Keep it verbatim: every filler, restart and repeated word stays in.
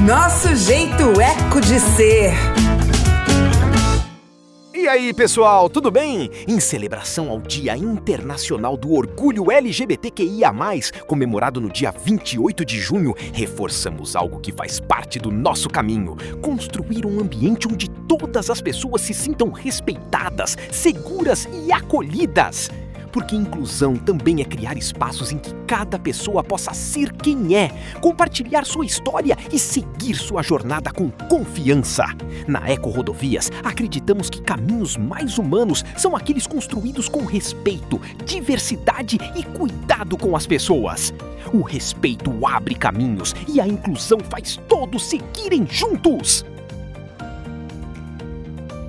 Nosso jeito eco de ser. E aí, pessoal, tudo bem? Em celebração ao Dia Internacional do Orgulho L G B T Q I A mais, comemorado no dia vinte e oito de junho, reforçamos algo que faz parte do nosso caminho: construir um ambiente onde todas as pessoas se sintam respeitadas, seguras e acolhidas. Porque inclusão também é criar espaços em que cada pessoa possa ser quem é, compartilhar sua história e seguir sua jornada com confiança. Na Eco Rodovias, acreditamos que caminhos mais humanos são aqueles construídos com respeito, diversidade e cuidado com as pessoas. O respeito abre caminhos e a inclusão faz todos seguirem juntos.